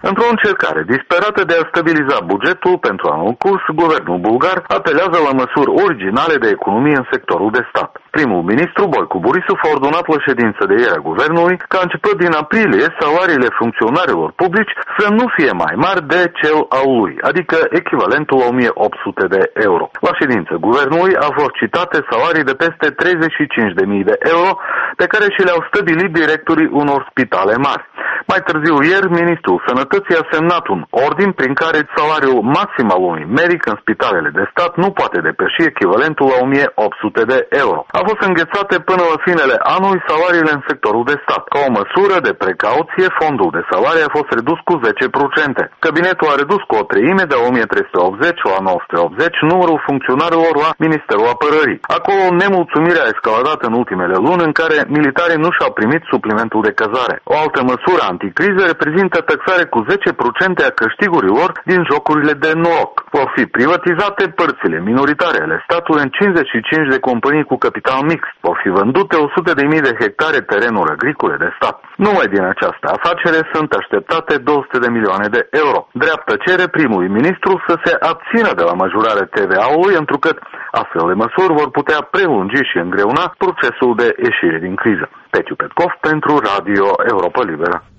Într-o încercare disperată de a stabiliza bugetul pentru anul curs, guvernul bulgar apelează la măsuri originale de economie în sectorul de stat. Primul ministru Boicu Borisov a ordonat la ședință de ieri a guvernului ca începând din aprilie salariile funcționarilor publici să nu fie mai mari de cel al lui, adică echivalentul la 1800 de euro. La ședință guvernului au fost citate salarii de peste 35.000 de euro pe care și le-au stabilit directorii unor spitale mari. Mai târziu ieri, ministrul Sănătății a semnat un ordin prin care salariul maxim al unui medic în spitalele de stat nu poate depăși echivalentul la 1800 de euro. Au fost înghețate până la finele anului salariile în sectorul de stat. Ca o măsură de precauție, fondul de salarii a fost redus cu 10%. Cabinetul a redus cu o treime de 1380 la 980 numărul funcționarilor la Ministerul Apărării. Acolo, nemulțumirea a escaladat în ultimele luni în care militarii nu și-au primit suplimentul de cazare. O altă măsură anticriză reprezintă taxare cu 10% a câștigurilor din jocurile de noroc. Vor fi privatizate părțile minoritare ale statului în 55 de companii cu capital mix. Vor fi vândute 100.000 de hectare terenuri agricole de stat. Numai din această afacere sunt așteptate 200 de milioane de euro. Dreaptă cere primului ministru să se abțină de la majorarea TVA-ului, întrucât astfel de măsuri vor putea prelungi și îngreuna procesul de ieșire din criză. Petiu Petkov pentru Radio Europa Liberă.